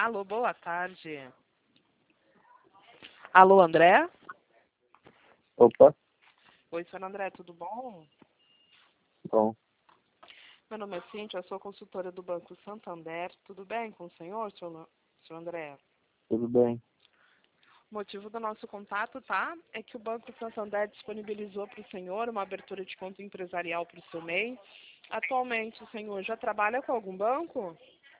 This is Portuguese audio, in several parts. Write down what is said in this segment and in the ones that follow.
Alô, boa tarde. Alô, André? Opa, Oi, senhor André, tudo bom? bom, Meu nome é Cíntia, eu sou consultora do Banco Santander. Tudo bem com o senhor, senhor André? tudo bem. O motivo do nosso contato, tá? É que o Banco Santander disponibilizou para o senhor uma abertura de conta empresarial para o seu MEI. Atualmente, o senhor já trabalha com algum banco?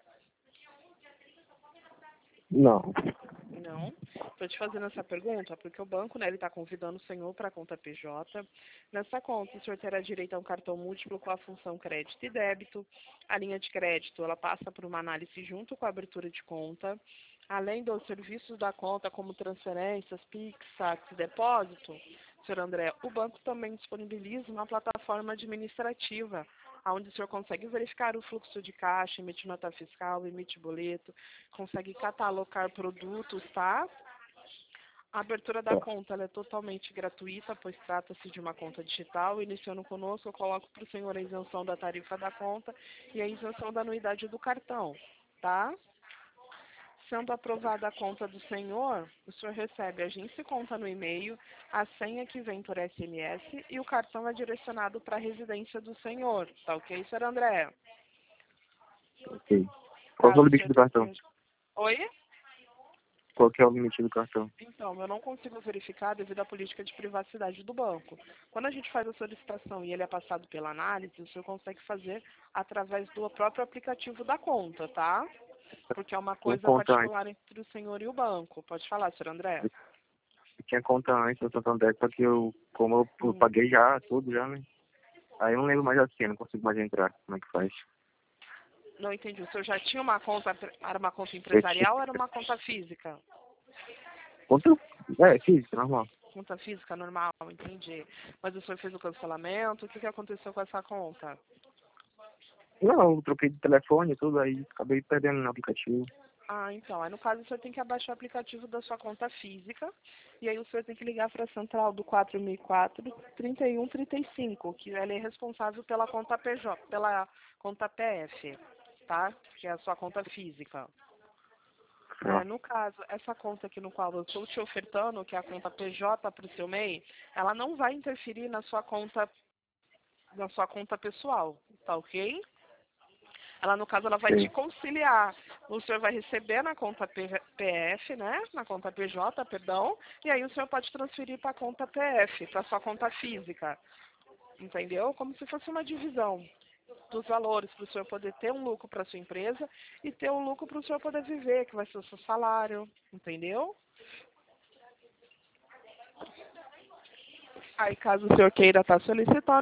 Não, Não. Estou te fazendo essa pergunta porque o banco, né, ele está convidando o senhor para a conta PJ. Nessa conta, o senhor terá direito a um cartão múltiplo com a função crédito e débito. A linha de crédito, ela passa por uma análise junto com a abertura de conta. Além dos serviços da conta, como transferências, PIX, saques e depósito, senhor André, o banco também disponibiliza uma plataforma administrativa, onde o senhor consegue verificar o fluxo de caixa, emitir nota fiscal, emitir boleto, consegue catalogar produtos, tá? A abertura da tá, conta ela é totalmente gratuita, pois trata-se de uma conta digital. Iniciando conosco, eu coloco para o senhor a isenção da tarifa da conta e a isenção da anuidade do cartão, tá? Sendo aprovada a conta do senhor, o senhor recebe a agência e conta no e-mail, a senha que vem por SMS e o cartão é direcionado para a residência do senhor. Tá ok, senhor André? ok. Qual que é o Caso o limite senhor do cartão? deseje. Oi? Qual que é o limite do cartão? Então, eu não consigo verificar devido à política de privacidade do banco. Quando a gente faz a solicitação e ele é passado pela análise, o senhor consegue fazer através do próprio aplicativo da conta, tá? Porque é uma Tinha coisa conta antes, particular entre o senhor e o banco. Pode falar, senhor André? eu tinha conta antes no Santander, só que como eu Hum. paguei já, tudo já, né? Aí eu não lembro mais assim, não consigo mais entrar. Como é que faz? Não entendi. O senhor já tinha uma conta, era uma conta Eu tinha empresarial ou era uma conta física? conta, física, normal. Conta física normal, entendi. Mas o senhor fez o cancelamento, o que aconteceu com essa conta? Não, eu troquei de telefone e tudo, aí acabei perdendo no aplicativo. Ah, então. Aí, no caso, o senhor tem que abaixar o aplicativo da sua conta física. E aí o senhor tem que ligar para a central do 4004-3135, que ela é responsável pela conta PJ, pela conta PF, tá? Que é a sua conta física. Ah, No caso, essa conta aqui no qual eu estou te ofertando, que é a conta PJ para o seu MEI, ela não vai interferir na sua conta pessoal, tá ok? Ela, no caso, ela vai te sim, conciliar. O senhor vai receber na conta PF, né? Na conta PJ, perdão. E aí o senhor pode transferir para a conta PF, para sua conta física. Entendeu? Como se fosse uma divisão dos valores, para o senhor poder ter um lucro para sua empresa e ter um lucro para o senhor poder viver, que vai ser o seu salário. Entendeu? Aí, caso o senhor queira estar solicitando,